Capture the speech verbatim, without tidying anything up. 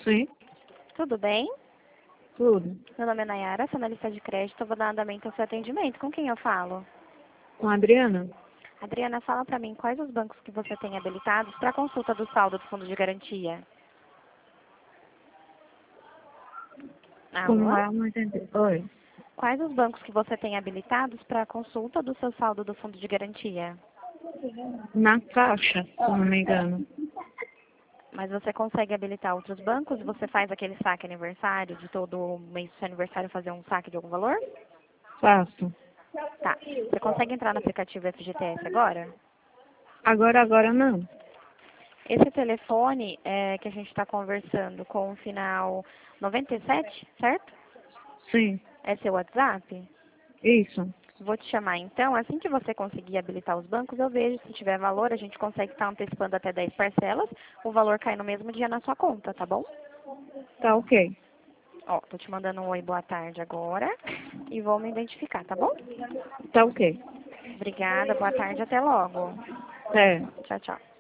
Sim, Tudo bem? tudo. Meu nome é Nayara, sou analista de crédito, eu vou dar andamento ao seu atendimento. Com quem eu falo? Com a Adriana? Adriana, fala para mim quais os bancos que você tem habilitados para consulta do saldo do fundo de garantia. Como Alô? é? Não entendi. Oi. Quais os bancos que você tem habilitados para consulta do seu saldo do fundo de garantia? Na Caixa, se não me engano. Mas você consegue habilitar outros bancos? Você faz aquele saque aniversário, de todo mês do seu aniversário fazer um saque de algum valor? Faço. Tá. Você consegue entrar no aplicativo F G T S agora? Agora, agora não. Esse telefone é, que a gente está conversando com o final noventa e sete, certo? Sim, É seu WhatsApp? isso. Vou te chamar então. Assim que você conseguir habilitar os bancos, eu vejo se tiver valor, a gente consegue estar antecipando até dez parcelas. O valor cai no mesmo dia na sua conta, tá bom? Tá ok. Ó, tô te mandando um oi, boa tarde agora e vou me identificar, tá bom? Tá ok. Obrigada, boa tarde, até logo. É. Tchau, tchau.